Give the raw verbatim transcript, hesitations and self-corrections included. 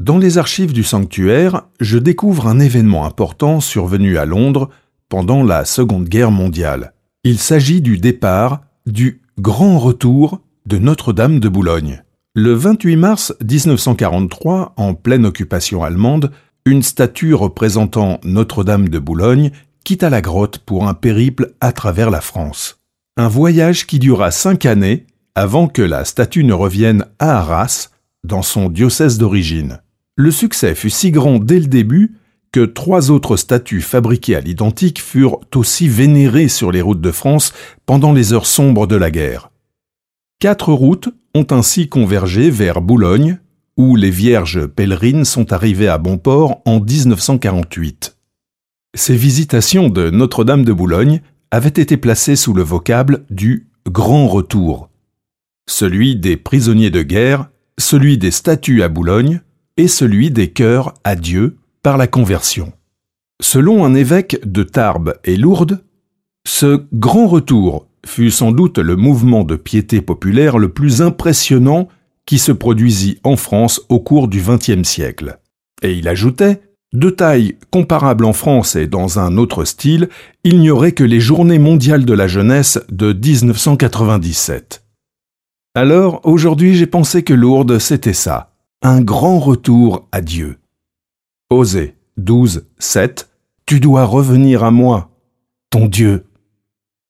Dans les archives du sanctuaire, je découvre un événement important survenu à Londres pendant la Seconde Guerre mondiale. Il s'agit du départ du Grand Retour de Notre-Dame de Boulogne. Le vingt-huit mars mille neuf cent quarante-trois, en pleine occupation allemande, une statue représentant Notre-Dame de Boulogne quitta la grotte pour un périple à travers la France. Un voyage qui dura cinq années avant que la statue ne revienne à Arras, dans son diocèse d'origine. Le succès fut si grand dès le début que trois autres statues fabriquées à l'identique furent aussi vénérées sur les routes de France pendant les heures sombres de la guerre. Quatre routes ont ainsi convergé vers Boulogne, où les Vierges pèlerines sont arrivées à bon port en mille neuf cent quarante-huit. Ces visitations de Notre-Dame de Boulogne avaient été placées sous le vocable du « Grand Retour », celui des prisonniers de guerre, celui des statues à Boulogne et celui des cœurs à Dieu par la conversion. Selon un évêque de Tarbes et Lourdes, ce grand retour fut sans doute le mouvement de piété populaire le plus impressionnant qui se produisit en France au cours du vingtième siècle. Et il ajoutait, de taille comparable en France et dans un autre style, il n'y aurait que les Journées mondiales de la jeunesse de mille neuf cent quatre-vingt-dix-sept. Alors, aujourd'hui, j'ai pensé que Lourdes, c'était ça, un grand retour à Dieu. Osée douze, sept, tu dois revenir à moi, ton Dieu.